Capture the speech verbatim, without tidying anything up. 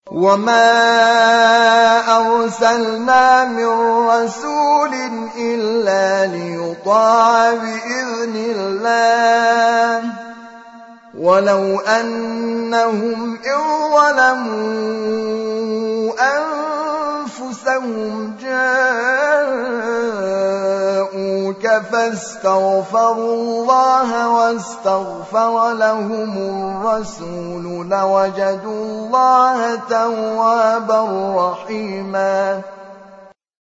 وما أرسلنا من رسول إلا ليطاع بإذن الله ولو أنهم إذ ظلموا أنفسهم جاءوك فاستغفروا الله واستغفر لهم الرسول لوجدوا الله توابا رحيما